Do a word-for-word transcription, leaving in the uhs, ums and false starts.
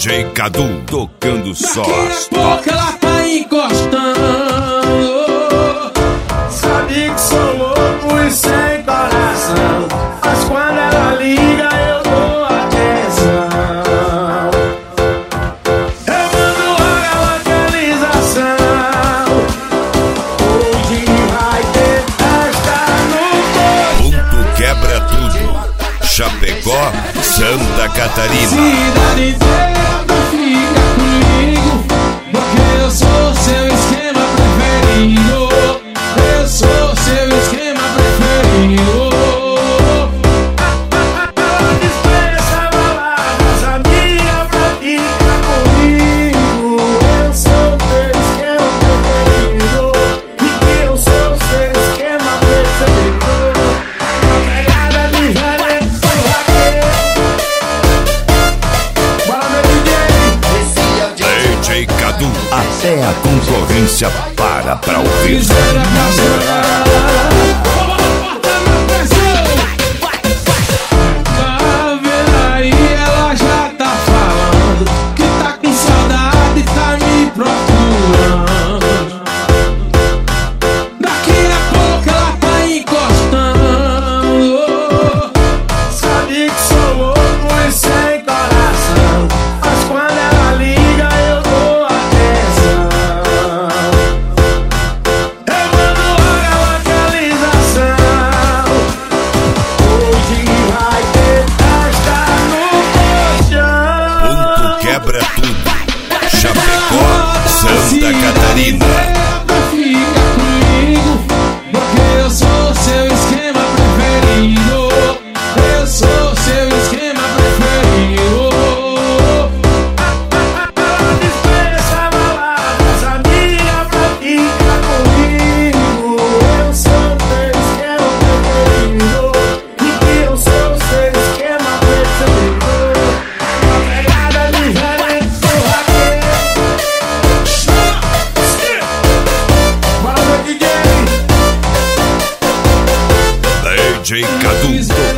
D J Cadu tocando só as tops. Daqui a pouco ela tá encostando. Sabe que sou louco e sem coração, mas quando ela liga eu dou atenção. Eu mando logo a localização. Hoje vai ter festa no colchão. Ponto quebra tudo. Chapecó, Santa Catarina. Cidade inteira fica comigo, porque eu sou seu esquema preferido. Eu sou seu esquema preferido. Ela dispensa baladas, amiga, pra ficar comigo. Eu sou seu esquema preferido. E que eu sou seu esquema preferido. Uma pegada diferente do vaqueiro. Bora, meu D J. D J Cadu, até a concorrência para pra ouvir. Miséria caçoeira. Tá vendo aí, ela já tá falando que tá com saudade e tá me procurando. Daqui a pouco ela tá encostando. Sabe que sou louco e sem coração, mas quando ela liga eu dou atenção. Eu mando logo a localização. Hoje vai ter festa no colchão. Ponto quebra tudo. Chapecó, Santa Catarina. Fica comigo, porque eu sou seu esquema preferido. Eu sou seu esquema preferido. Ela dispensa baladas, amiga, pra ficar comigo. Eu sou seu esquema preferido. E que eu sou seu esquema preferido. Uma pegada diferente do vaqueiro. Bora, meu D J. D J Cadu